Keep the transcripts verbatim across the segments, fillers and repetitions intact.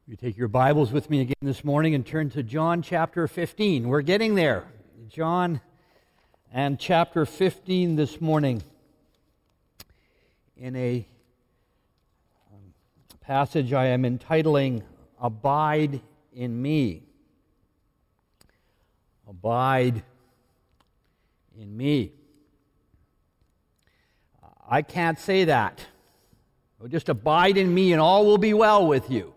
You take your Bibles with me again this morning and turn to John chapter fifteen. We're getting there. John and chapter fifteen this morning in a passage I am entitling Abide in Me. Abide in Me. I can't say that. Just abide in me and all will be well with you.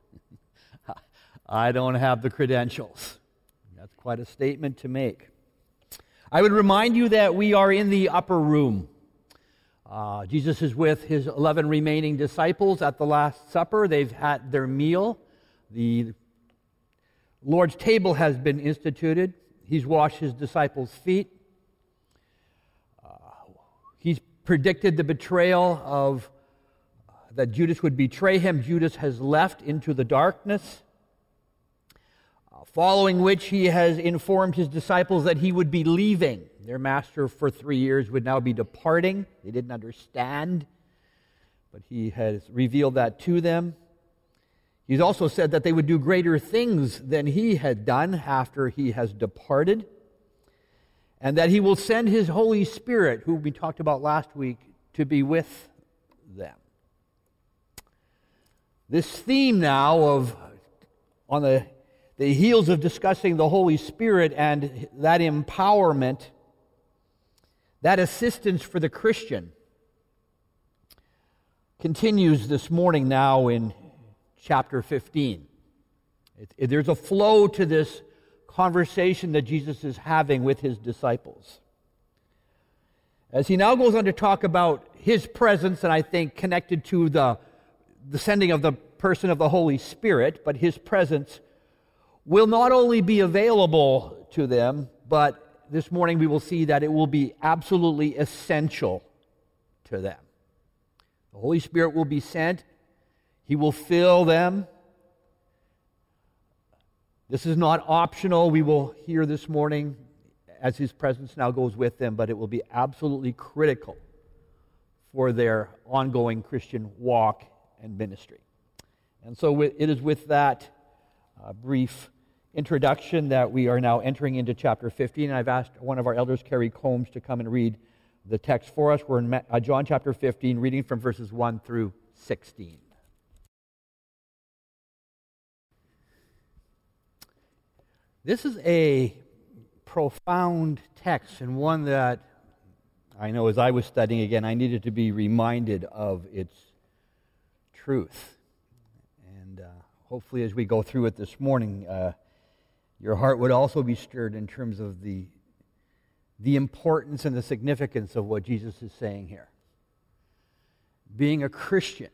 I don't have the credentials. That's quite a statement to make. I would remind you that we are in the upper room. Uh, Jesus is with his eleven remaining disciples at the Last Supper. They've had their meal. The Lord's table has been instituted. He's washed his disciples' feet. Uh, he's predicted the betrayal of uh, that Judas would betray him. Judas has left into the darkness. Following which he has informed his disciples that he would be leaving. Their master for three years would now be departing. They didn't understand, but he has revealed that to them. He's also said that they would do greater things than he had done after he has departed, and that he will send his Holy Spirit, who we talked about last week, to be with them. This theme now of on the The heels of discussing the Holy Spirit and that empowerment, that assistance for the Christian, continues this morning now in chapter fifteen. It, it, there's a flow to this conversation that Jesus is having with his disciples. As he now goes on to talk about his presence, and I think connected to the, the sending of the person of the Holy Spirit, but his presence will not only be available to them, but this morning we will see that it will be absolutely essential to them. The Holy Spirit will be sent. He will fill them. This is not optional. We will hear this morning as his presence now goes with them, but it will be absolutely critical for their ongoing Christian walk and ministry. And so it is with that uh, brief introduction that we are now entering into chapter fifteen. And I've asked one of our elders, Kerry Combs, to come and read the text for us. We're in uh, John chapter fifteen, reading from verses one through sixteen. This is a profound text, and one that I know as I was studying again, I needed to be reminded of its truth. And uh, hopefully as we go through it this morning, uh, your heart would also be stirred in terms of the, the importance and the significance of what Jesus is saying here. Being a Christian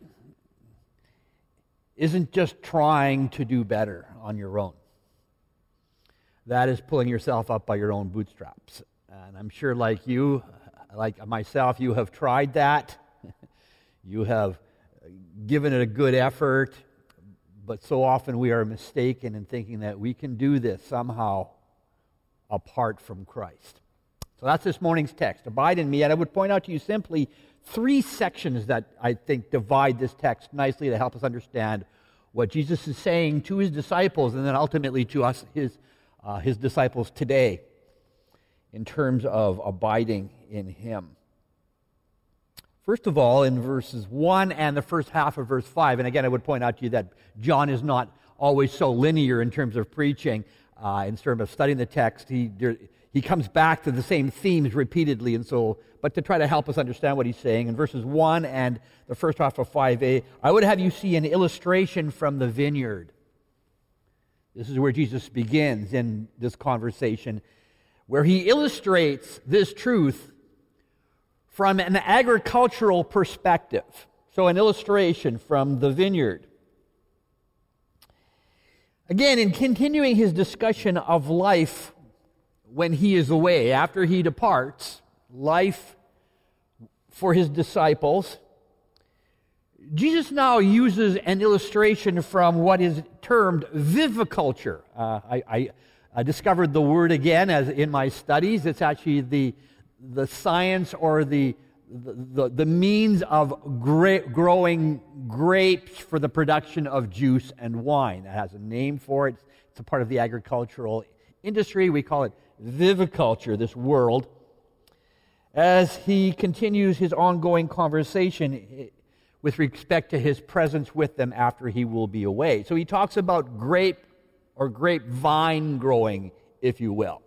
isn't just trying to do better on your own. That is pulling yourself up by your own bootstraps. And I'm sure like you, like myself, you have tried that. You have given it a good effort. But so often we are mistaken in thinking that we can do this somehow apart from Christ. So that's this morning's text, Abide in Me. And I would point out to you simply three sections that I think divide this text nicely to help us understand what Jesus is saying to his disciples and then ultimately to us, his, uh, his disciples today, in terms of abiding in him. First of all, in verses one and the first half of verse five, and again I would point out to you that John is not always so linear in terms of preaching, uh, in terms of studying the text. He there, he comes back to the same themes repeatedly, and so, but to try to help us understand what he's saying, in verses one and the first half of five a, I would have you see an illustration from the vineyard. This is where Jesus begins in this conversation, where he illustrates this truth from an agricultural perspective. So an illustration from the vineyard. Again, in continuing his discussion of life when he is away, after he departs, life for his disciples, Jesus now uses an illustration from what is termed viviculture. Uh, I, I, I discovered the word again as in my studies. It's actually the the science or the the, the, the means of gra- growing grapes for the production of juice and wine. That has a name for it. It's a part of the agricultural industry. We call it viviculture, this world. As he continues his ongoing conversation with respect to his presence with them after he will be away. So he talks about grape or grapevine growing, if you will.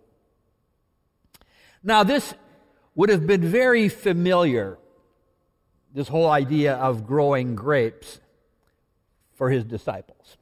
Now, this would have been very familiar, this whole idea of growing grapes, for his disciples.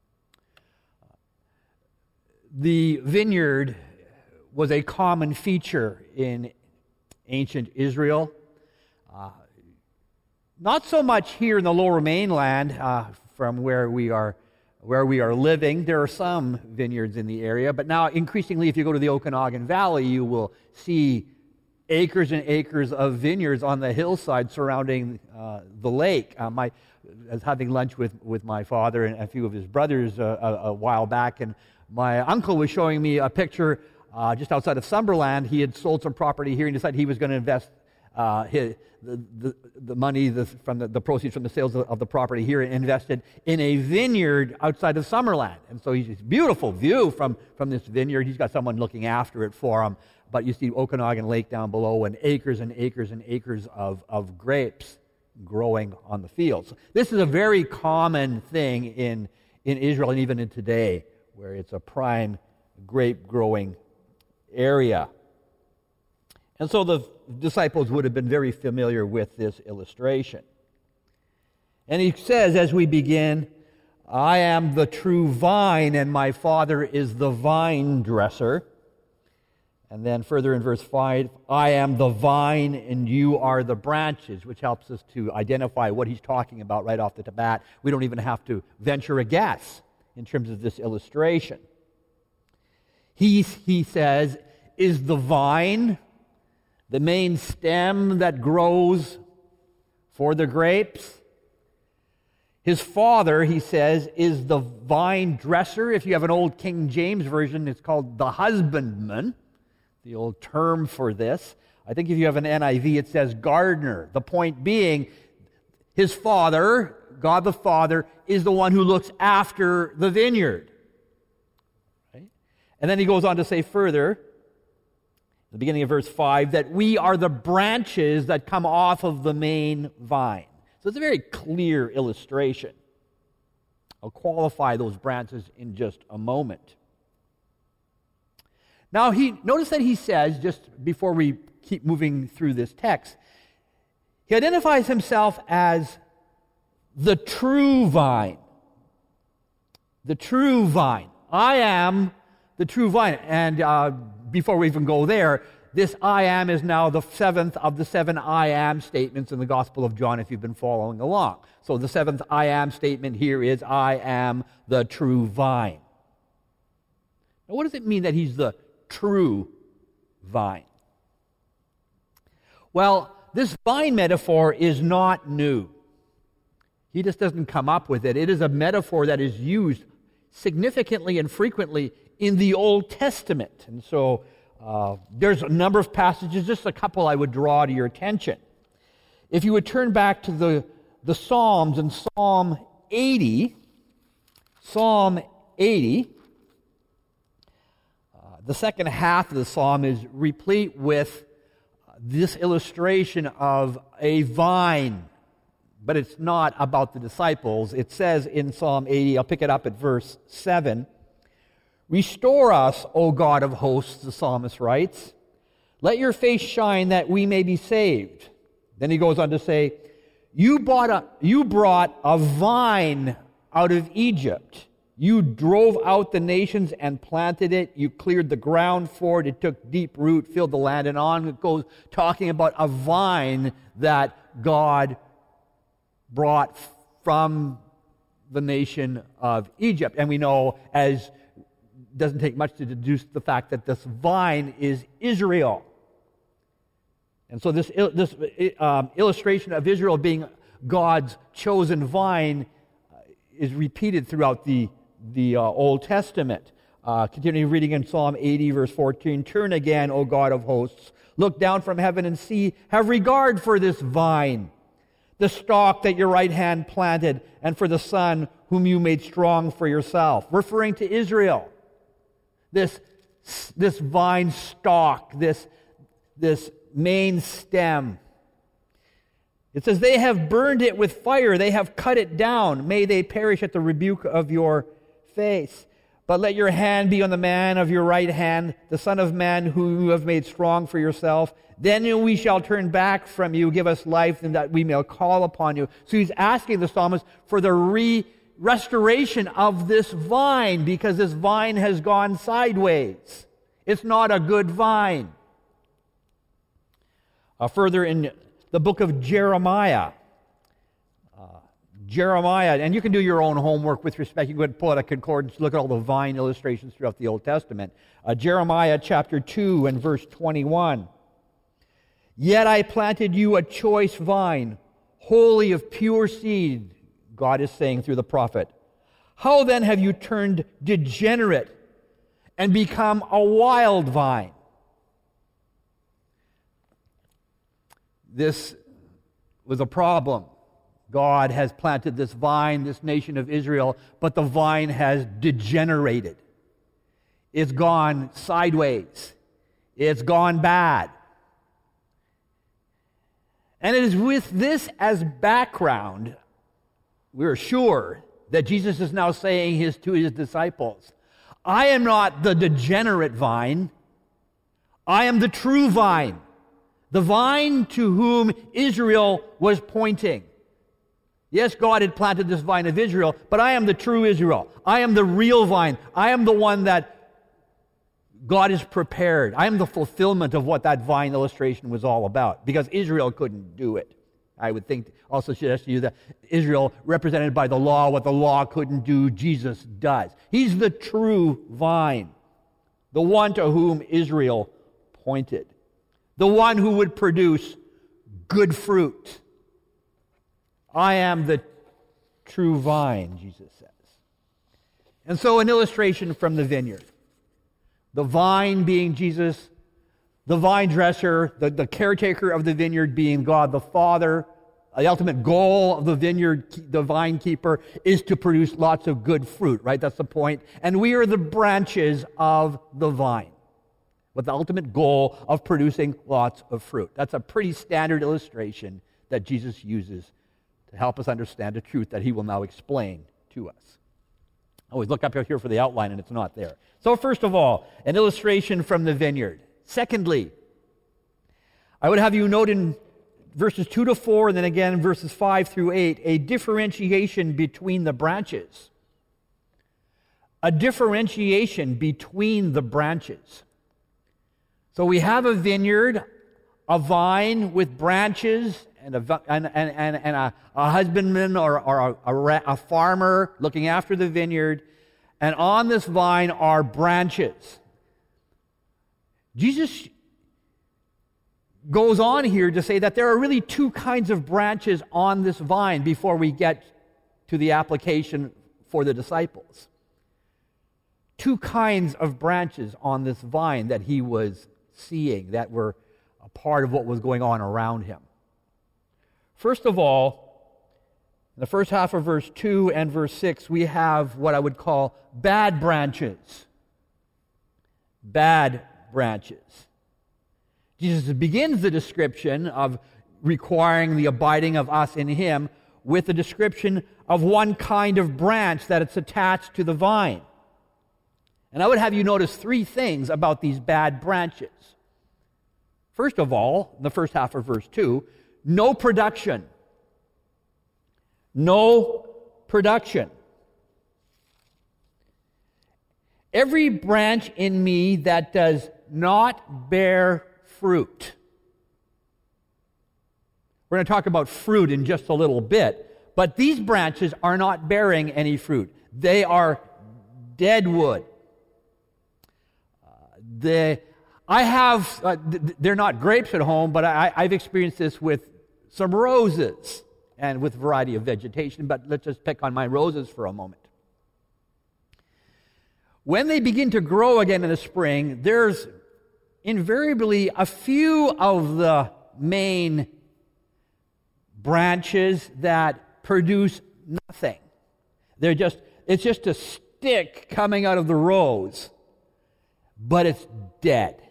The vineyard was a common feature in ancient Israel. Uh, not so much here in the Lower Mainland, uh, from where we are where we are living. There are some vineyards in the area, but now increasingly, if you go to the Okanagan Valley, you will see acres and acres of vineyards on the hillside surrounding uh, the lake. Uh, my, I was having lunch with, with my father and a few of his brothers uh, a, a while back, and my uncle was showing me a picture uh, just outside of Summerland. He had sold some property here and decided he was going to invest uh, his, the, the, the money the, from the, the proceeds from the sales of, of the property here and invested in a vineyard outside of Summerland. And so he's this beautiful view from, from this vineyard. He's got someone looking after it for him. But you see Okanagan Lake down below and acres and acres and acres of, of grapes growing on the fields. This is a very common thing in, in Israel and even in today, where it's a prime grape growing area. And so the disciples would have been very familiar with this illustration. And he says, as we begin, I am the true vine, and my Father is the vine dresser. And then further in verse five, I am the vine and you are the branches, which helps us to identify what he's talking about right off the bat. We don't even have to venture a guess in terms of this illustration. He, he says, is the vine the main stem that grows for the grapes. His Father, he says, is the vine dresser. If you have an old King James version, it's called the husbandman, the old term for this. I think if you have an N I V, it says gardener. The point being, his Father, God the Father, is the one who looks after the vineyard. Right? And then he goes on to say further, the beginning of verse five, that we are the branches that come off of the main vine. So it's a very clear illustration. I'll qualify those branches in just a moment. Now, he notice that he says, just before we keep moving through this text, he identifies himself as the true vine. The true vine. I am the true vine. And uh, before we even go there, this I am is now the seventh of the seven I am statements in the Gospel of John, if you've been following along. So the seventh I am statement here is, I am the true vine. Now, what does it mean that he's the true vine? Well, this vine metaphor is not new. He just doesn't come up with it. It is a metaphor that is used significantly and frequently in the Old Testament. And so uh, there's a number of passages, just a couple I would draw to your attention. If you would turn back to the, the Psalms, in Psalm eighty, Psalm eighty, uh, the second half of the psalm is replete with this illustration of a vine. But it's not about the disciples. It says in Psalm eighty, I'll pick it up at verse seven, restore us, O God of hosts, the psalmist writes. Let your face shine that we may be saved. Then he goes on to say, you bought a, you brought a vine out of Egypt. You drove out the nations and planted it. You cleared the ground for it. It took deep root, filled the land, and on it goes, talking about a vine that God brought from the nation of Egypt. And we know, as doesn't take much to deduce the fact that this vine is Israel. And so this, this um, illustration of Israel being God's chosen vine is repeated throughout the, the uh, Old Testament. Uh, continue reading in Psalm eighty, verse fourteen. Turn again, O God of hosts. Look down from heaven and see. Have regard for this vine, the stalk that your right hand planted, and for the son whom you made strong for yourself. Referring to Israel. This, this vine stalk, this, this main stem. It says, they have burned it with fire. They have cut it down. May they perish at the rebuke of your face. But let your hand be on the man of your right hand, the Son of Man whom you have made strong for yourself. Then we shall turn back from you. Give us life, and that we may call upon you. So he's asking the psalmist for the re- restoration of this vine, because this vine has gone sideways. It's not a good vine. Uh, further in the book of Jeremiah, Jeremiah, and you can do your own homework with respect. You can pull out a concordance, look at all the vine illustrations throughout the Old Testament. Uh, Jeremiah chapter two and verse twenty-one. Yet I planted you a choice vine, wholly of pure seed, God is saying through the prophet. How then have you turned degenerate and become a wild vine? This was a problem. God has planted this vine, this nation of Israel, but the vine has degenerated. It's gone sideways. It's gone bad. And it is with this as background, we're sure that Jesus is now saying his, to his disciples, I am not the degenerate vine. I am the true vine. The vine to whom Israel was pointing. Yes, God had planted this vine of Israel, but I am the true Israel. I am the real vine. I am the one that God has prepared. I am the fulfillment of what that vine illustration was all about, because Israel couldn't do it. I would think also suggest to you that Israel, represented by the law, what the law couldn't do, Jesus does. He's the true vine, the one to whom Israel pointed, the one who would produce good fruit. I am the true vine, Jesus says. And so an illustration from the vineyard. The vine being Jesus, the vine dresser, the, the caretaker of the vineyard being God the Father. The ultimate goal of the vineyard, the vine keeper, is to produce lots of good fruit, right? That's the point. And we are the branches of the vine, with the ultimate goal of producing lots of fruit. That's a pretty standard illustration that Jesus uses to help us understand the truth that he will now explain to us. I always look up here for the outline and it's not there. So first of all, an illustration from the vineyard. Secondly, I would have you note in verses two to four and then again verses five through eight, a differentiation between the branches. A differentiation between the branches. So we have a vineyard, a vine with branches, and a, and, and, and a, a husbandman or, or a, a, a farmer looking after the vineyard. And on this vine are branches. Jesus goes on here to say that there are really two kinds of branches on this vine before we get to the application for the disciples. Two kinds of branches on this vine that he was seeing, that were a part of what was going on around him. First of all, in the first half of verse two and verse six, we have what I would call bad branches. Bad branches. Jesus begins the description of requiring the abiding of us in him with a description of one kind of branch that it's attached to the vine. And I would have you notice three things about these bad branches. First of all, in the first half of verse two, no production. No production. Every branch in me that does not bear fruit. We're going to talk about fruit in just a little bit, but these branches are not bearing any fruit. They are dead wood. Uh, they, I have, uh, they're not grapes at home, but I, I've experienced this with some roses and with a variety of vegetation, but let's just pick on my roses for a moment. When they begin to grow again in the spring, there's invariably a few of the main branches that produce nothing. They're just, it's just a stick coming out of the rows, but it's dead.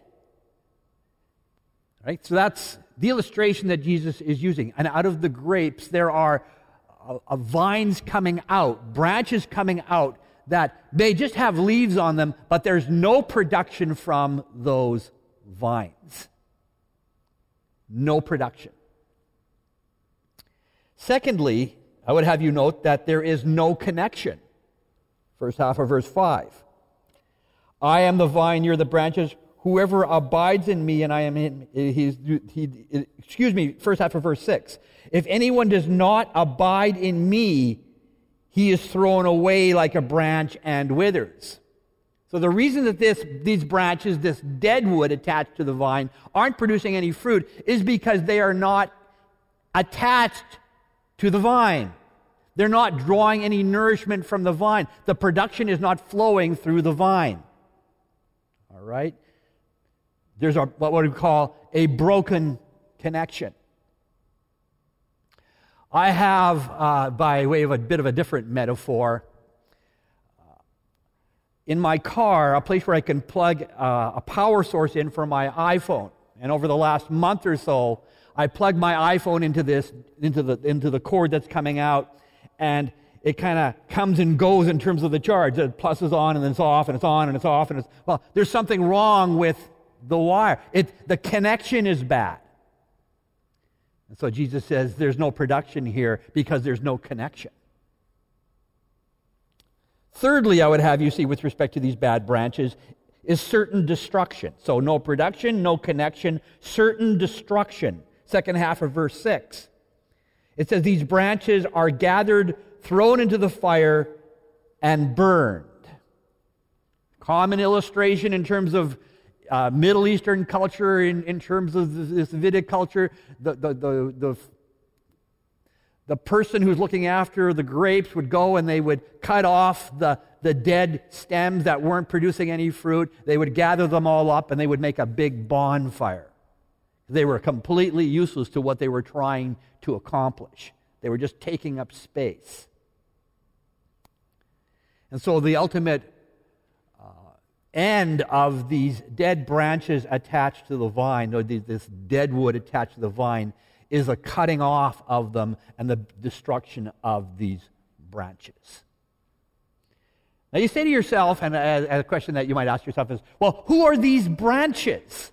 Right? So that's the illustration that Jesus is using. And out of the grapes, there are uh, uh, vines coming out, branches coming out that may just have leaves on them, but there's no production from those vines. No production. Secondly, I would have you note that there is no connection. First half of verse five. I am the vine, you're the branches. Whoever abides in me and I am in he's he excuse me, first half of verse six. If anyone does not abide in me, he is thrown away like a branch and withers. So the reason that this these branches, this dead wood attached to the vine, aren't producing any fruit is because they are not attached to the vine. They're not drawing any nourishment from the vine. The production is not flowing through the vine. All right? There's a, what we call a broken connection. I have, uh, by way of a bit of a different metaphor, uh, in my car, a place where I can plug uh, a power source in for my iPhone. And over the last month or so, I plug my iPhone into this, into the into the cord that's coming out, and it kind of comes and goes in terms of the charge. The plus is on and then it's off, and it's on and it's off, and it's well. There's something wrong with the wire. It the connection is bad. And so Jesus says there's no production here because there's no connection. Thirdly, I would have you see with respect to these bad branches is certain destruction. So no production, no connection, certain destruction. Second half of verse six. It says these branches are gathered, thrown into the fire, and burned. Common illustration in terms of uh, Middle Eastern culture, in, in terms of this Vedic culture, the, the, the, the, the person who's looking after the grapes would go and they would cut off the, the dead stems that weren't producing any fruit. They would gather them all up and they would make a big bonfire. They were completely useless to what they were trying to accomplish. They were just taking up space. And so the ultimate uh, end of these dead branches attached to the vine, or this dead wood attached to the vine, is a cutting off of them and the destruction of these branches. Now you say to yourself, and a, a question that you might ask yourself is, well, who are these branches?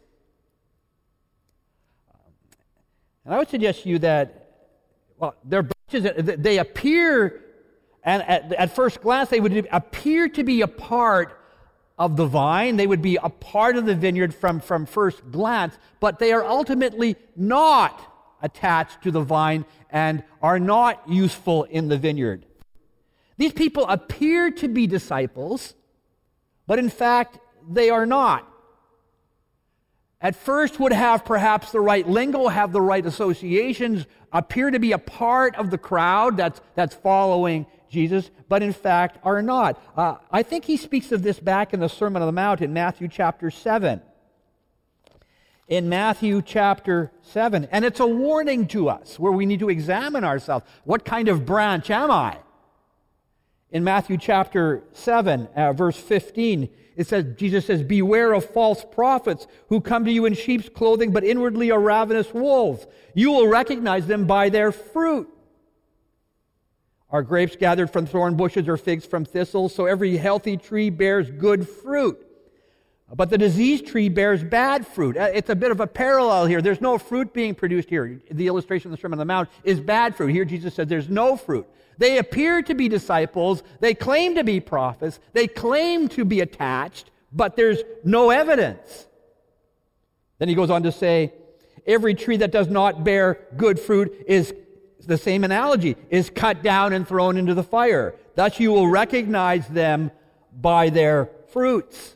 And I would suggest to you that, well, they're branches, they appear, and at, at first glance, they would appear to be a part of the vine. They would be a part of the vineyard from, from first glance, but they are ultimately not attached to the vine and are not useful in the vineyard. These people appear to be disciples, but in fact, they are not. At first would have perhaps the right lingo, have the right associations, appear to be a part of the crowd that's, that's following Jesus, but in fact are not. Uh, I think he speaks of this back in the Sermon on the Mount in Matthew chapter seven. In Matthew chapter seven. And it's a warning to us where we need to examine ourselves. What kind of branch am I? In Matthew chapter seven, uh, verse fifteen, it says, Jesus says, beware of false prophets who come to you in sheep's clothing, but inwardly are ravenous wolves. You will recognize them by their fruit. Are grapes gathered from thorn bushes or figs from thistles? So every healthy tree bears good fruit. But the diseased tree bears bad fruit. It's a bit of a parallel here. There's no fruit being produced here. The illustration of the Sermon on the Mount is bad fruit. Here Jesus said there's no fruit. They appear to be disciples. They claim to be prophets. They claim to be attached, but there's no evidence. Then he goes on to say, every tree that does not bear good fruit is, the same analogy, is cut down and thrown into the fire. Thus you will recognize them by their fruits.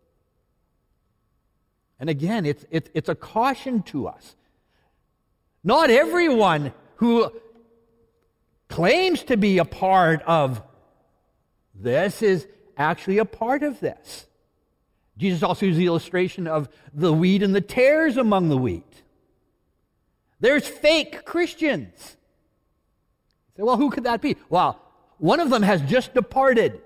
And again, it's, it's, it's a caution to us. Not everyone who claims to be a part of this is actually a part of this. Jesus also used the illustration of the wheat and the tares among the wheat. There's fake Christians. You say, well, who could that be? Well, one of them has just departed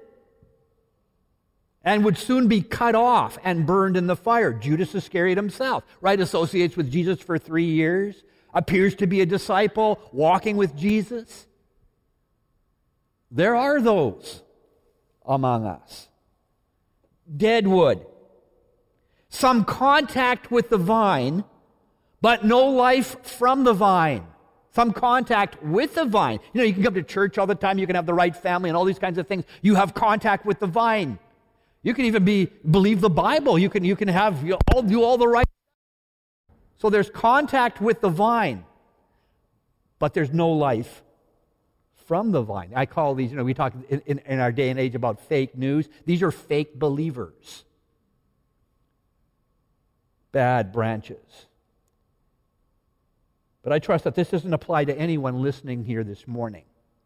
and would soon be cut off and burned in the fire. Judas Iscariot himself, right, associates with Jesus for three years, appears to be a disciple, walking with Jesus. There are those among us. Deadwood. Some contact with the vine, but no life from the vine. Some contact with the vine. You know, you can come to church all the time, you can have the right family and all these kinds of things. You have contact with the vine. You can even be believe the Bible. You can you can have you all do all the right. So there's contact with the vine, but there's no life from the vine. I call these, you know, we talk in, in, in our day and age about fake news. These are fake believers. Bad branches. But I trust that this doesn't apply to anyone listening here this morning.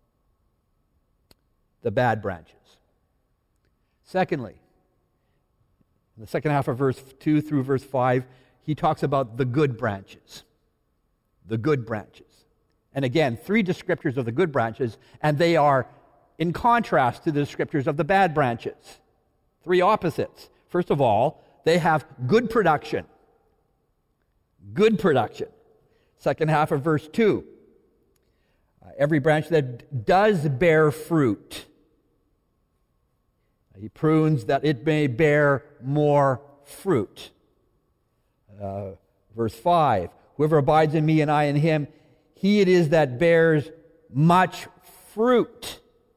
The bad branches. Secondly, in the second half of verse two through verse five, he talks about the good branches. The good branches. And again, three descriptors of the good branches, and they are in contrast to the descriptors of the bad branches. Three opposites. First of all, they have good production. Good production. Second half of verse two. Uh, every branch that does bear fruit, he prunes that it may bear more fruit. Uh, verse five. Whoever abides in me and I in him, he it is that bears much fruit.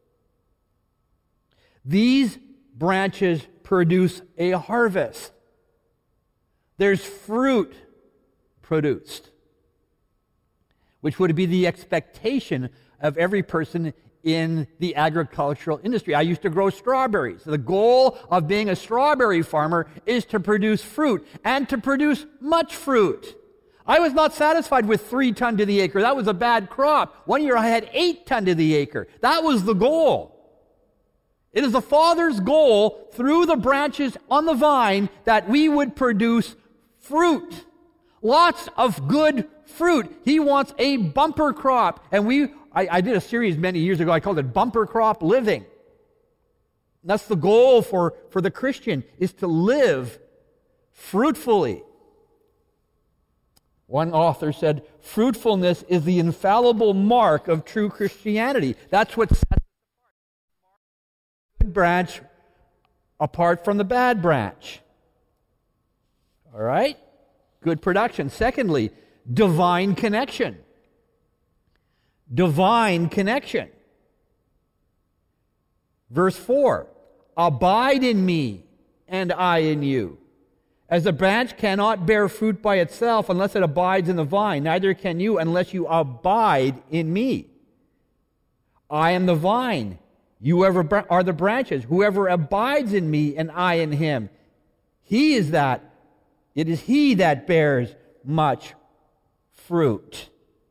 These branches produce a harvest. There's fruit produced, which would be the expectation of every person in the agricultural industry. I used to grow strawberries. The goal of being a strawberry farmer is to produce fruit and to produce much fruit. I was not satisfied with three ton to the acre. That was a bad crop. One year I had eight ton to the acre. That was the goal. It is the Father's goal through the branches on the vine that we would produce fruit. Lots of good fruit. He wants a bumper crop. And we, I, I did a series many years ago. I called it Bumper Crop Living. That's the goal for, for the Christian, is to live fruitfully. One author said, fruitfulness is the infallible mark of true Christianity. That's what sets the good branch apart from the bad branch. All right? Good production. Secondly, divine connection. Divine connection. Verse four, abide in me and I in you. As a branch cannot bear fruit by itself unless it abides in the vine, neither can you unless you abide in me. I am the vine. You are the branches. Whoever abides in me and I in him, he is that. It is he that bears much fruit.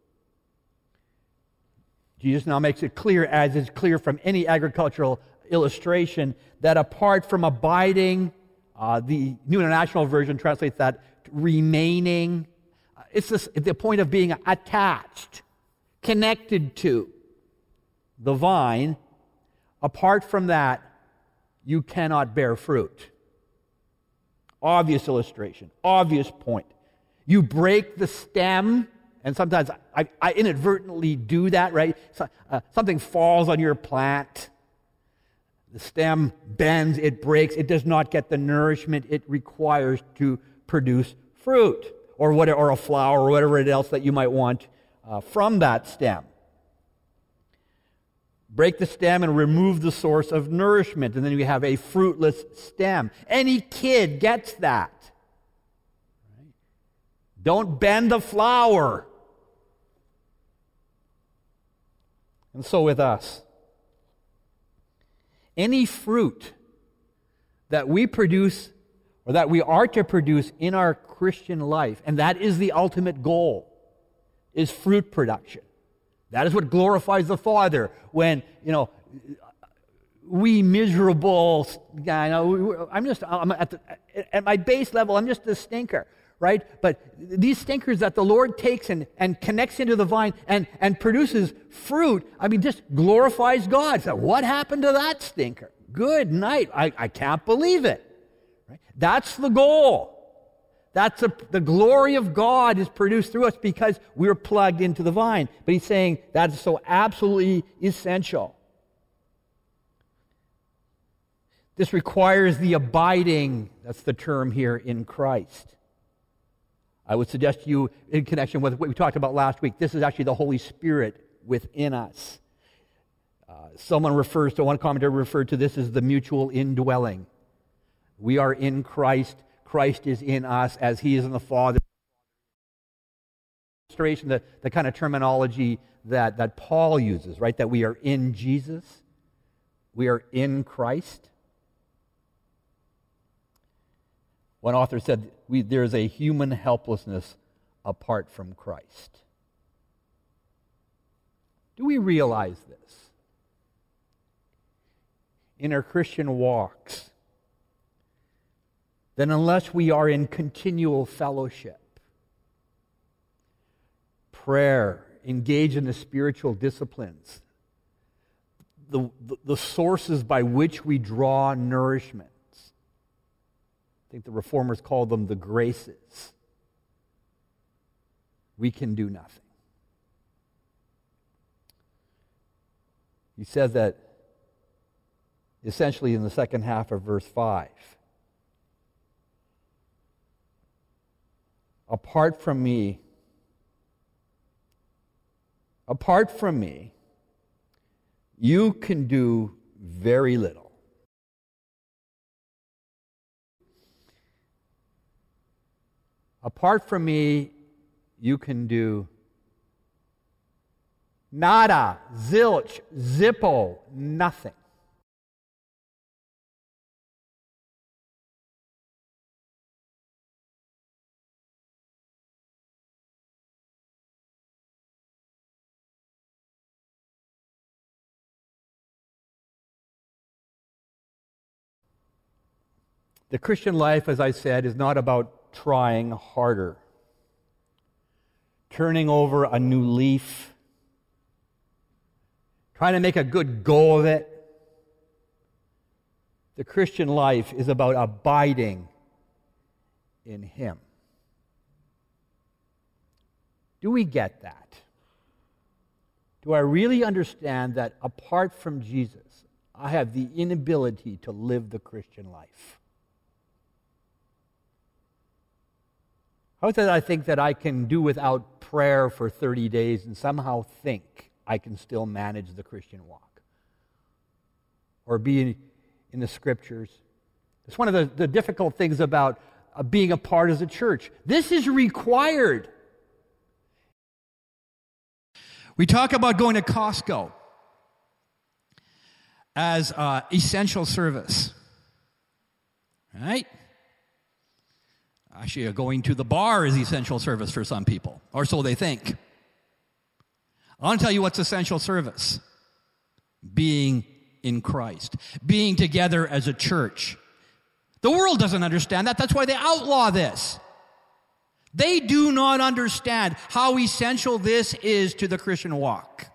Jesus now makes it clear, as is clear from any agricultural illustration, that apart from abiding, Uh, the New International Version translates that remaining. It's this, the point of being attached, connected to the vine. Apart from that, you cannot bear fruit. Obvious illustration, obvious point. You break the stem, and sometimes I, I inadvertently do that, right? So, uh, something falls on your plant. The stem bends, it breaks, it does not get the nourishment it requires to produce fruit, or whatever, or a flower, or whatever else that you might want uh, from that stem. Break the stem and remove the source of nourishment, and then you have a fruitless stem. Any kid gets that. Don't bend the flower. And so with us. Any fruit that we produce or that we are to produce in our Christian life, and that is the ultimate goal, is fruit production. That is what glorifies the Father when, you know, we miserable, I know, I'm just, I'm at, the, at my base level, I'm just a stinker, right? But these stinkers that the Lord takes and, and connects into the vine and, and produces fruit, I mean, just glorifies God. So what happened to that stinker? Good night. I, I can't believe it. Right? That's the goal. That's a, the glory of God is produced through us because we're plugged into the vine. But he's saying that is so absolutely essential. This requires the abiding, that's the term here, in Christ. I would suggest to you, in connection with what we talked about last week, this is actually the Holy Spirit within us. Uh, someone refers to, one commentator referred to this as the mutual indwelling. We are in Christ. Christ is in us as he is in the Father. The, the kind of terminology that, that Paul uses, right? That we are in Jesus. We are in Christ. One author said, we, there is a human helplessness apart from Christ. Do we realize this? In our Christian walks, then unless we are in continual fellowship, prayer, engage in the spiritual disciplines, the, the, the sources by which we draw nourishment, I think the Reformers called them the graces, we can do nothing. He says that essentially in the second half of verse five. Apart from me, apart from me, you can do very little. Apart from me, you can do nada, zilch, zippo, nothing. The Christian life, as I said, is not about trying harder, turning over a new leaf, trying to make a good go of it. The Christian life is about abiding in Him. Do we get that? Do I really understand that apart from Jesus, I have the inability to live the Christian life? How is it that I think that I can do without prayer for thirty days and somehow think I can still manage the Christian walk? Or be in, in the Scriptures? It's one of the, the difficult things about uh, being a part of the church. This is required. We talk about going to Costco as uh, essential service, right? Actually, going to the bar is essential service for some people, or so they think. I want to tell you what's essential service. Being in Christ. Being together as a church. The world doesn't understand that. That's why they outlaw this. They do not understand how essential this is to the Christian walk.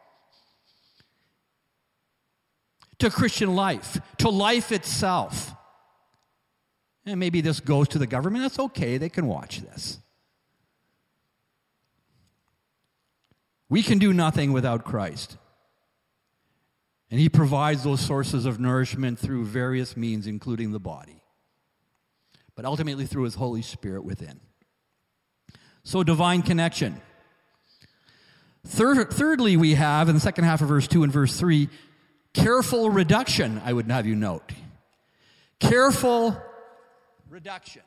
To Christian life. To life itself. And maybe this goes to the government. That's okay. They can watch this. We can do nothing without Christ. And He provides those sources of nourishment through various means, including the body. But ultimately through His Holy Spirit within. So divine connection. Third, thirdly, we have, in the second half of verse two and verse three, careful reduction, I would have you note. Careful reduction.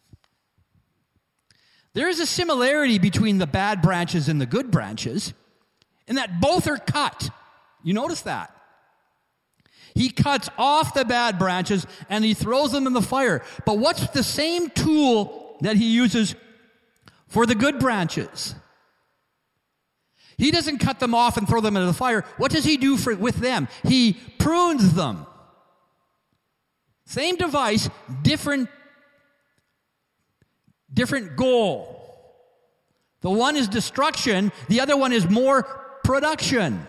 There is a similarity between the bad branches and the good branches in that both are cut. You notice that? He cuts off the bad branches and He throws them in the fire. But what's the same tool that He uses for the good branches? He doesn't cut them off and throw them into the fire. What does He do for, with them? He prunes them. Same device, different, different goal. The one is destruction, the other one is more production.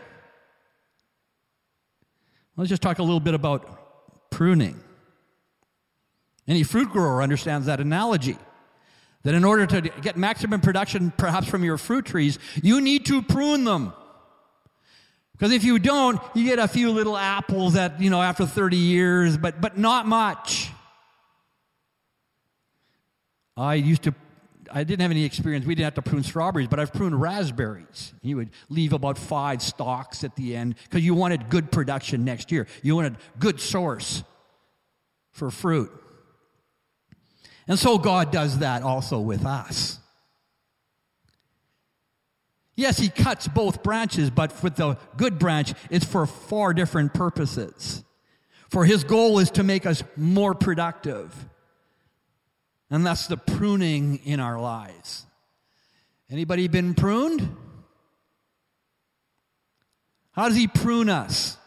Let's just talk a little bit about pruning. Any fruit grower understands that analogy. That in order to get maximum production, perhaps from your fruit trees, you need to prune them. Because if you don't, you get a few little apples that, you know, after thirty years, but, but not much. I used to, I didn't have any experience. We didn't have to prune strawberries, but I've pruned raspberries. You would leave about five stalks at the end because you wanted good production next year. You wanted good source for fruit. And so God does that also with us. Yes, he cuts both branches, but with the good branch, it's for far different purposes. For his goal is to make us more productive. And that's the pruning in our lives. Anybody been pruned? How does he prune us?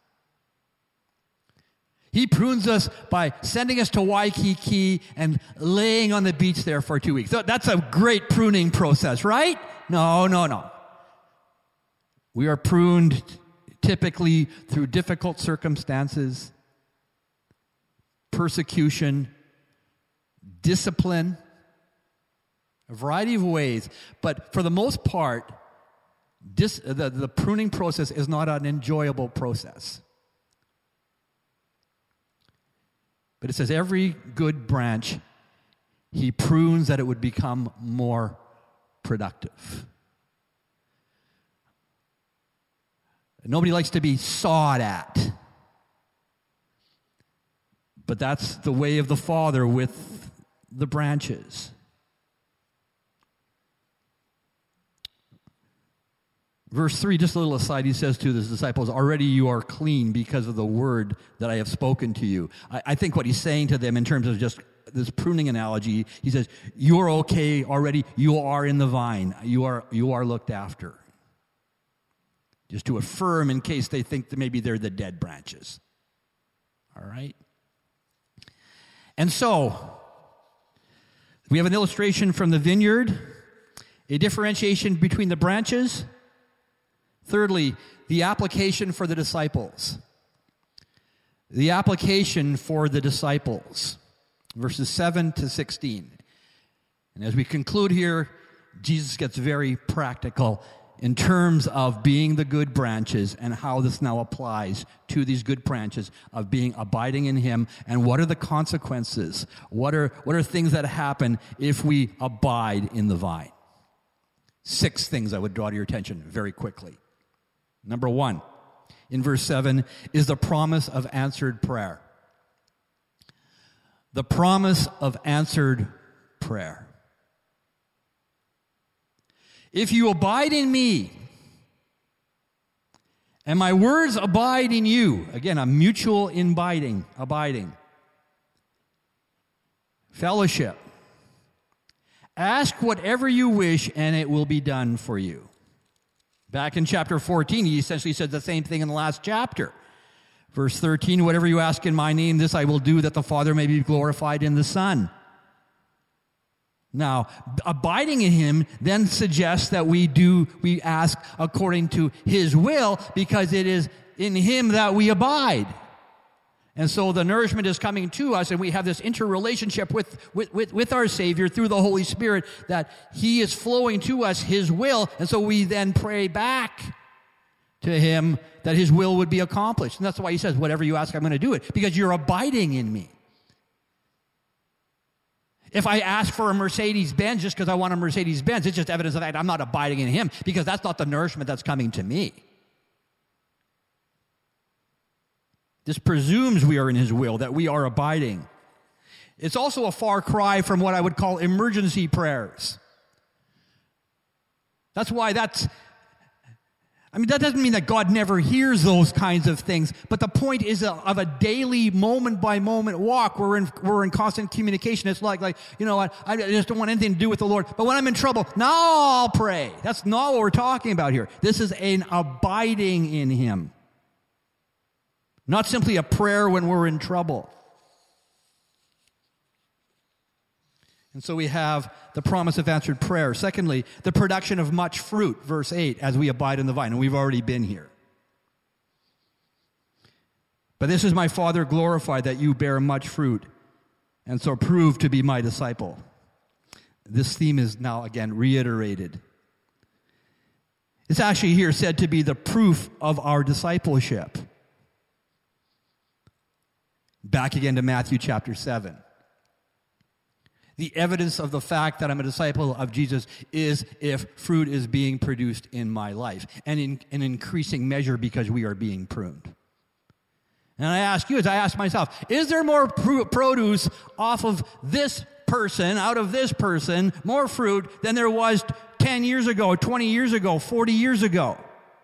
He prunes us by sending us to Waikiki and laying on the beach there for two weeks. So that's a great pruning process, right? No, no, no. We are pruned typically through difficult circumstances, persecution, discipline, a variety of ways. But for the most part, dis- the, the pruning process is not an enjoyable process. But it says every good branch, he prunes that it would become more productive. Nobody likes to be sawed at. But that's the way of the Father with the branches. Verse three, just a little aside, he says to his disciples, already you are clean because of the word that I have spoken to you. I, I think what he's saying to them in terms of just this pruning analogy, he says, you're okay already. You are in the vine. You are, you are looked after. Just to affirm in case they think that maybe they're the dead branches. All right? And so, we have an illustration from the vineyard, a differentiation between the branches. Thirdly, the application for the disciples. The application for the disciples. Verses seven to sixteen. And as we conclude here, Jesus gets very practical in terms of being the good branches and how this now applies to these good branches of being abiding in him, and what are the consequences? What are, what are things that happen if we abide in the vine? Six things I would draw to your attention very quickly. Number one, in verse seven, is the promise of answered prayer. The promise of answered prayer. If you abide in me, and my words abide in you, again, a mutual abiding, abiding, fellowship, ask whatever you wish, and it will be done for you. Back in chapter fourteen, he essentially said the same thing in the last chapter. Verse thirteen, whatever you ask in my name, this I will do, that the Father may be glorified in the Son. Now, abiding in him then suggests that we do, we ask according to his will, because it is in him that we abide. And so the nourishment is coming to us, and we have this interrelationship with, with, with, with our Savior through the Holy Spirit, that he is flowing to us his will, and so we then pray back to him that his will would be accomplished. And that's why he says, whatever you ask, I'm going to do it, because you're abiding in me. If I ask for a Mercedes-Benz just because I want a Mercedes-Benz, it's just evidence of that I'm not abiding in him, because that's not the nourishment that's coming to me. This presumes we are in his will, that we are abiding. It's also a far cry from what I would call emergency prayers. That's why that's, I mean, that doesn't mean that God never hears those kinds of things, but the point is a, of a daily, moment-by-moment walk. We're in, we're in constant communication. It's like, like you know what, I just don't want anything to do with the Lord, but when I'm in trouble, now I'll pray. That's not what we're talking about here. This is an abiding in him. Not simply a prayer when we're in trouble. And so we have the promise of answered prayer. Secondly, the production of much fruit, verse eight, as we abide in the vine. And we've already been here. But this is my Father glorified, that you bear much fruit, and so prove to be my disciple. This theme is now again reiterated. It's actually here said to be the proof of our discipleship. Back again to Matthew chapter seven. The evidence of the fact that I'm a disciple of Jesus is if fruit is being produced in my life, and in an increasing measure because we are being pruned. And I ask you, as I ask myself, is there more pr- produce off of this person, out of this person, more fruit than there was ten years ago, twenty years ago, forty years ago?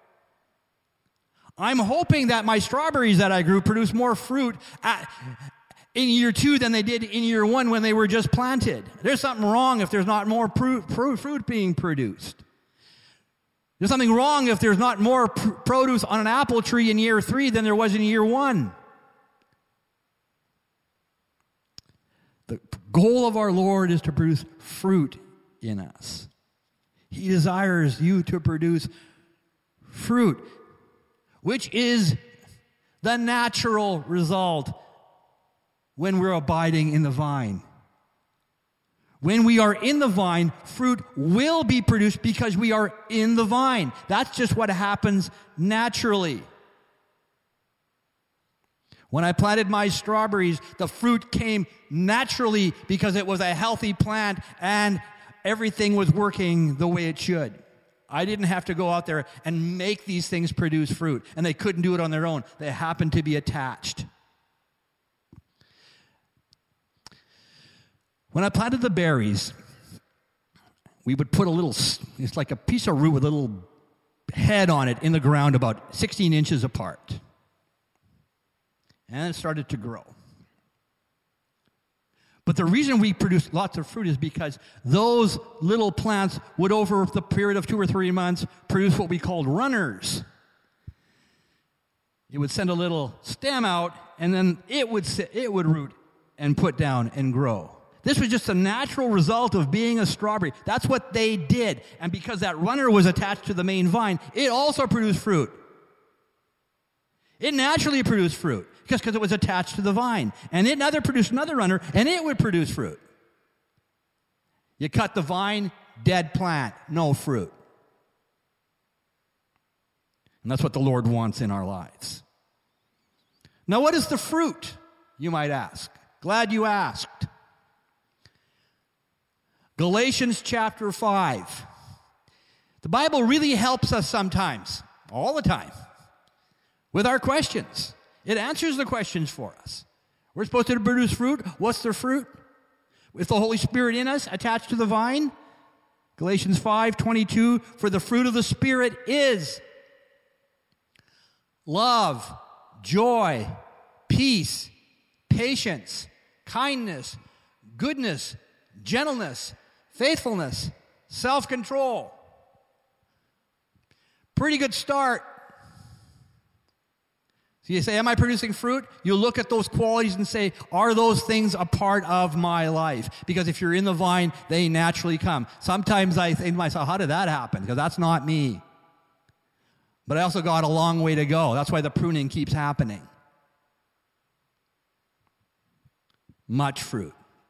I'm hoping that my strawberries that I grew produce more fruit at, in year two than they did in year one when they were just planted. There's something wrong if there's not more pr- pr- fruit being produced. There's something wrong if there's not more pr- produce on an apple tree in year three than there was in year one. The goal of our Lord is to produce fruit in us. He desires you to produce fruit, which is the natural result when we're abiding in the vine. When we are in the vine, fruit will be produced because we are in the vine. That's just what happens naturally. When I planted my strawberries, the fruit came naturally because it was a healthy plant and everything was working the way it should. I didn't have to go out there and make these things produce fruit, and they couldn't do it on their own. They happened to be attached. When I planted the berries, we would put a little, it's like a piece of root with a little head on it in the ground about sixteen inches apart. And it started to grow. But the reason we produced lots of fruit is because those little plants would, over the period of two or three months, produce what we called runners. It would send a little stem out, and then it would sit, it would root and put down and grow. This was just a natural result of being a strawberry. That's what they did. And because that runner was attached to the main vine, it also produced fruit. It naturally produced fruit because because it was attached to the vine. And it another produced another runner, and it would produce fruit. You cut the vine, dead plant, no fruit. And that's what the Lord wants in our lives. Now, what is the fruit, you might ask? Glad you asked. Galatians chapter five. The Bible really helps us sometimes, all the time, with our questions. It answers the questions for us. We're supposed to produce fruit. What's the fruit? With the Holy Spirit in us, attached to the vine. Galatians five twenty-two, for the fruit of the Spirit is love, joy, peace, patience, kindness, goodness, gentleness, faithfulness, self-control. Pretty good start. So you say, am I producing fruit? You look at those qualities and say, are those things a part of my life? Because if you're in the vine, they naturally come. Sometimes I think to myself, how did that happen? Because that's not me. But I also got a long way to go. That's why the pruning keeps happening. Much fruit.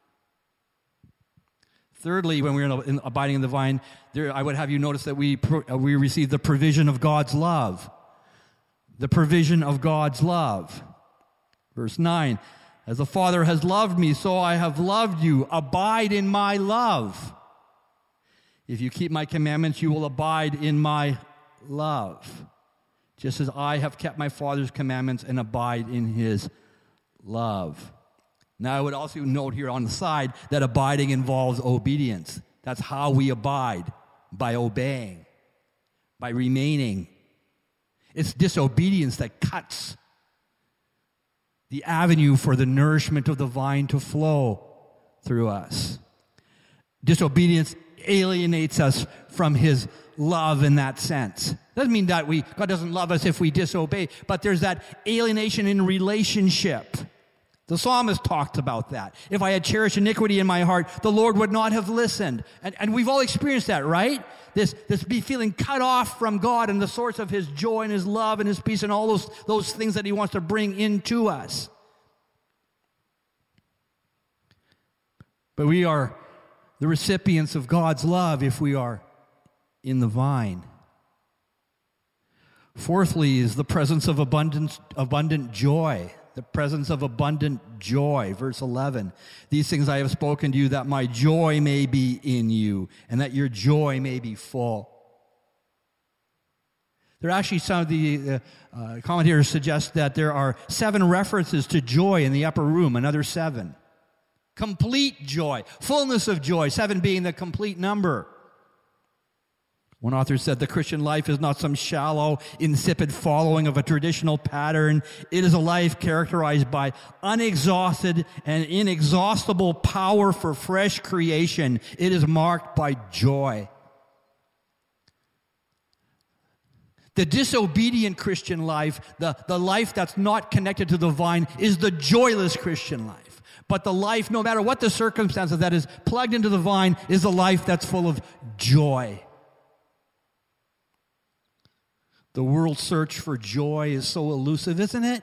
Thirdly, when we're in, in, abiding in the vine, there, I would have you notice that we uh, we receive the provision of God's love. The provision of God's love. Verse nine, as the Father has loved me, so I have loved you. Abide in my love. If you keep my commandments, you will abide in my love. Just as I have kept my Father's commandments and abide in his love. Now, I would also note here on the side that abiding involves obedience. That's how we abide, by obeying, by remaining. It's disobedience that cuts the avenue for the nourishment of the vine to flow through us. Disobedience alienates us from his love in that sense. Doesn't mean that we God doesn't love us if we disobey, but there's that alienation in relationship. The psalmist talked about that. If I had cherished iniquity in my heart, the Lord would not have listened. And, and we've all experienced that, right? This, this be feeling cut off from God and the source of his joy and his love and his peace and all those, those things that he wants to bring into us. But we are the recipients of God's love if we are in the vine. Fourthly is the presence of abundant, abundant joy. The presence of abundant joy. Verse eleven. These things I have spoken to you that my joy may be in you and that your joy may be full. There are actually some of the uh, uh, commentators suggest that there are seven references to joy in the upper room, another seven. Complete joy, fullness of joy, seven being the complete number. One author said the Christian life is not some shallow, insipid following of a traditional pattern. It is a life characterized by unexhausted and inexhaustible power for fresh creation. It is marked by joy. The disobedient Christian life, the, the life that's not connected to the vine, is the joyless Christian life. But the life, no matter what the circumstances, that is plugged into the vine, is a life that's full of joy. The world's search for joy is so elusive, isn't it?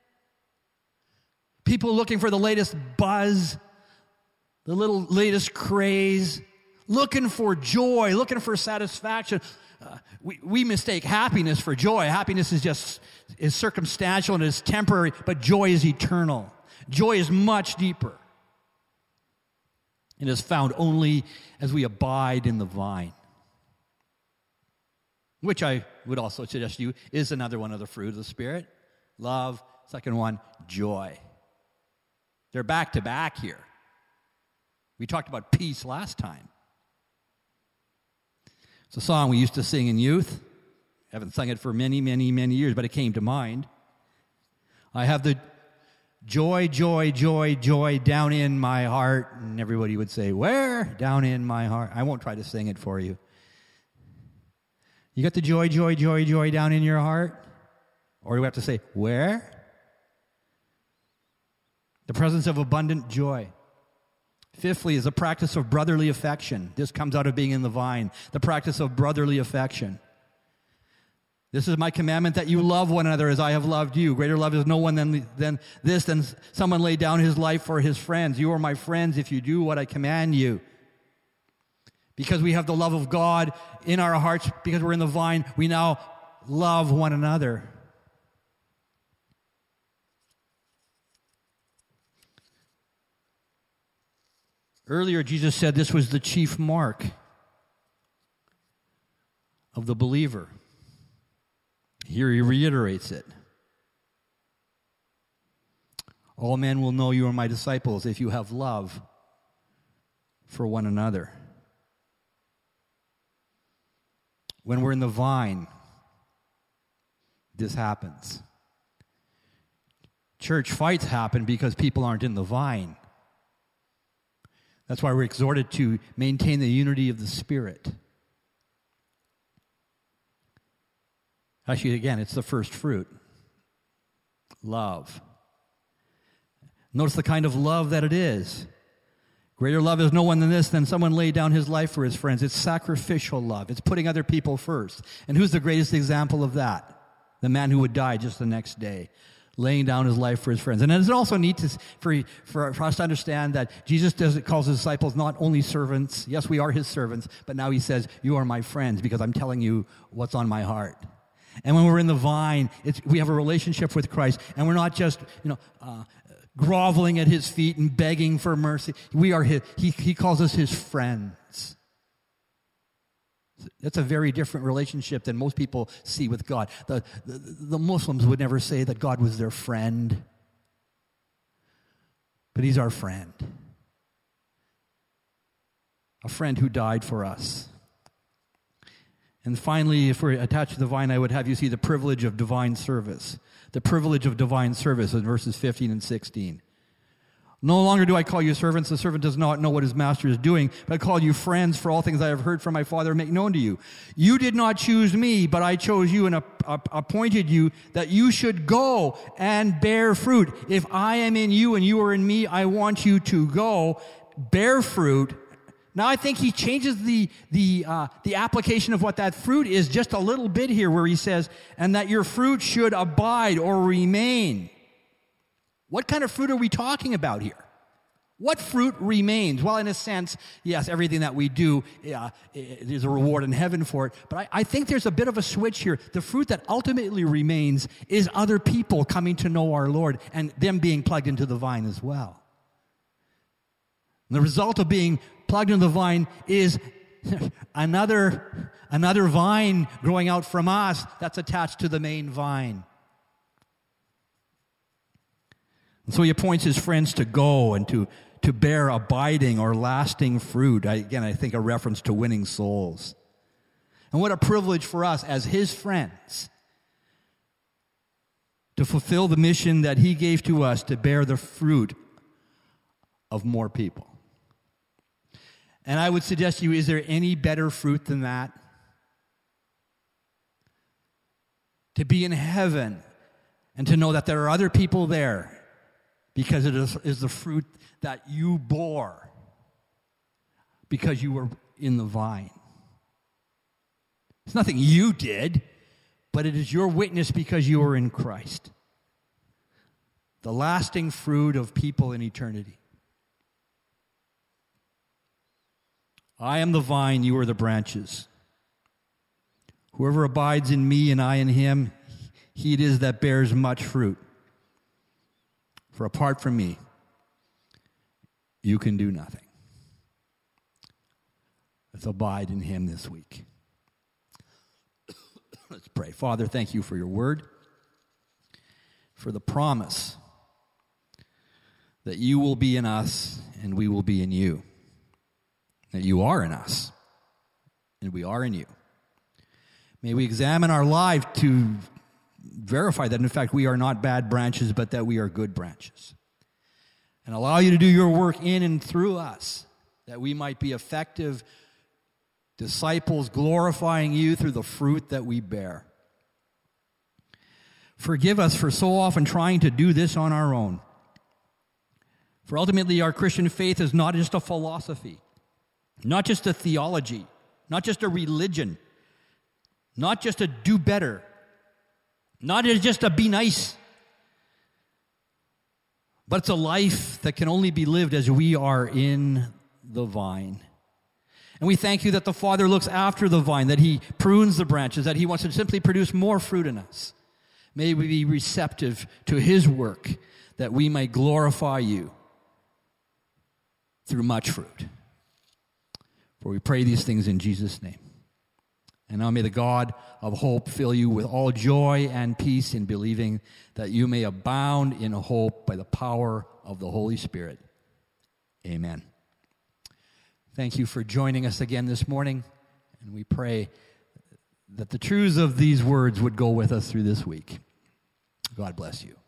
People looking for the latest buzz, the little latest craze, looking for joy, looking for satisfaction. Uh, we, we mistake happiness for joy. Happiness is just is circumstantial and is temporary, but joy is eternal. Joy is much deeper. It is found only as we abide in the vine. Which I would also suggest to you is another one of the fruit of the Spirit. Love. Second one, joy. They're back to back here. We talked about peace last time. It's a song we used to sing in youth. I haven't sung it for many, many, many years, but it came to mind. I have the joy, joy, joy, joy down in my heart. And everybody would say, where? Down in my heart. I won't try to sing it for you. You got the joy, joy, joy, joy down in your heart? Or do we have to say, where? The presence of abundant joy. Fifthly is the practice of brotherly affection. This comes out of being in the vine. The practice of brotherly affection. This is my commandment, that you love one another as I have loved you. Greater love is no one than, than this, than someone laid down his life for his friends. You are my friends if you do what I command you. Because we have the love of God in our hearts, because we're in the vine, we now love one another. Earlier, Jesus said this was the chief mark of the believer. Here he reiterates it. All men will know you are my disciples if you have love for one another. When we're in the vine, this happens. Church fights happen because people aren't in the vine. That's why we're exhorted to maintain the unity of the Spirit. Actually, again, it's the first fruit. Love. Notice the kind of love that it is. Greater love is no one than this, than someone laid down his life for his friends. It's sacrificial love. It's putting other people first. And who's the greatest example of that? The man who would die just the next day, laying down his life for his friends. And it's also neat to, for, for, for us to understand that Jesus does, calls his disciples not only servants. Yes, we are his servants, but now he says, you are my friends because I'm telling you what's on my heart. And when we're in the vine, it's, we have a relationship with Christ, and we're not just, you know, uh, groveling at his feet and begging for mercy. We are his, he, he calls us his friends. That's a very different relationship than most people see with God. The, the, the Muslims would never say that God was their friend, but he's our friend. A friend who died for us. And finally, if we're attached to the vine, I would have you see the privilege of divine service. The privilege of divine service in verses fifteen and sixteen. No longer do I call you servants. The servant does not know what his master is doing, but I call you friends, for all things I have heard from my Father make known to you. You did not choose me, but I chose you and appointed you that you should go and bear fruit. If I am in you and you are in me, I want you to go, bear fruit. Now I think he changes the, the, uh, the application of what that fruit is just a little bit here, where he says, and that your fruit should abide or remain. What kind of fruit are we talking about here? What fruit remains? Well, in a sense, yes, everything that we do, uh, there's a reward in heaven for it. But I, I think there's a bit of a switch here. The fruit that ultimately remains is other people coming to know our Lord and them being plugged into the vine as well. And the result of being plugged into the vine is another, another vine growing out from us that's attached to the main vine. And so he appoints his friends to go and to, to bear abiding or lasting fruit. I, again, I think a reference to winning souls. And what a privilege for us as his friends to fulfill the mission that he gave to us to bear the fruit of more people. And I would suggest to you, is there any better fruit than that? To be in heaven and to know that there are other people there, because it is, is the fruit that you bore because you were in the vine. It's nothing you did, but it is your witness because you were in Christ. The lasting fruit of people in eternity. I am the vine, you are the branches. Whoever abides in me and I in him, he it is that bears much fruit. For apart from me, you can do nothing. Let's abide in him this week. Let's pray. Father, thank you for your word, for the promise that you will be in us and we will be in you, that you are in us and we are in you. May we examine our life to verify that, in fact, we are not bad branches, but that we are good branches. And allow you to do your work in and through us, that we might be effective disciples, glorifying you through the fruit that we bear. Forgive us for so often trying to do this on our own. For ultimately, our Christian faith is not just a philosophy, not just a theology, not just a religion, not just a do better, not just a be nice, but it's a life that can only be lived as we are in the vine. And we thank you that the Father looks after the vine, that he prunes the branches, that he wants to simply produce more fruit in us. May we be receptive to his work, that we may glorify you through much fruit. For we pray these things in Jesus' name. And now may the God of hope fill you with all joy and peace in believing, that you may abound in hope by the power of the Holy Spirit. Amen. Thank you for joining us again this morning, and we pray that the truths of these words would go with us through this week. God bless you.